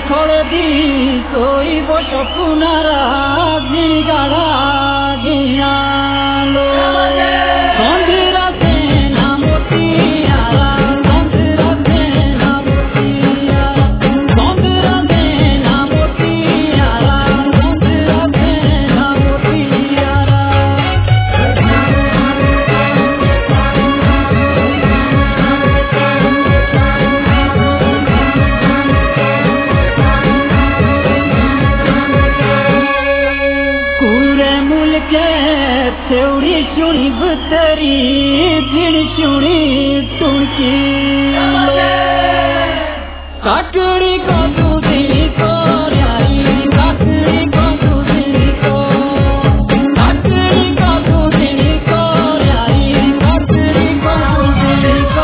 छोड़ दी सोई वो शकुनारा गाड़ा गिया लो संधिरा से ना मोतियारा संधिरा से ना मोतियारा संधिरा से ना मोतियारा संधिरा से ना मोतियारा सेवड़ी चुड़ी बतरी फिर चुड़ी तुड़की काकड़ी को दूधी को लाई काकड़ी को दूधी को काकड़ी को दूधी को लाई काकड़ी को दूधी को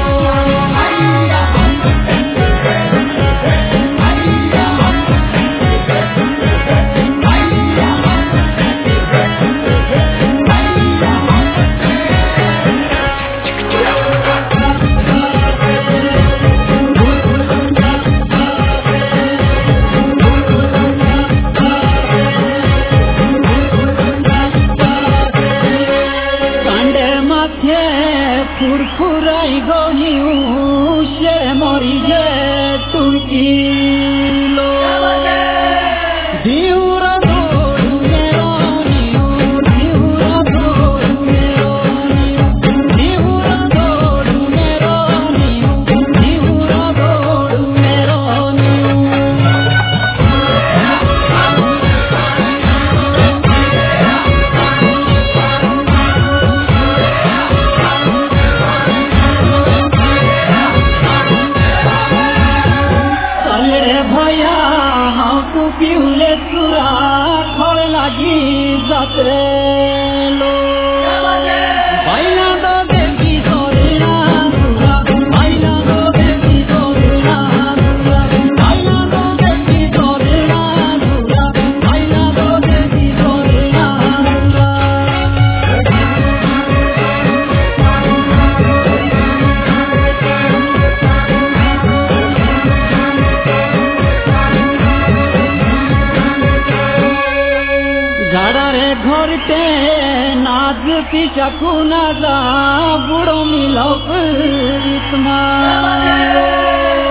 फुरफुराई गनिऊ से मरी गे तुमकी लो दिउरा गोडु मेरो निऊ दिउरा गोडु मेरो निऊ दिउरा गोडु मेरो निऊ दिउरा गोडु मेरो निऊ पिउले चुरा खड़ लागी जाते लो बाइला दो बेबी सोरेना दूरा बाइला दो बेबी सोरेना दूरा बाइला दो बेबी सोरेना दूरा बाइला दो बेबी सोरेना दूरा गाड़ा रे घरटे नाच पीछा कुना जा बुढ़ो मिलो प्रीतमा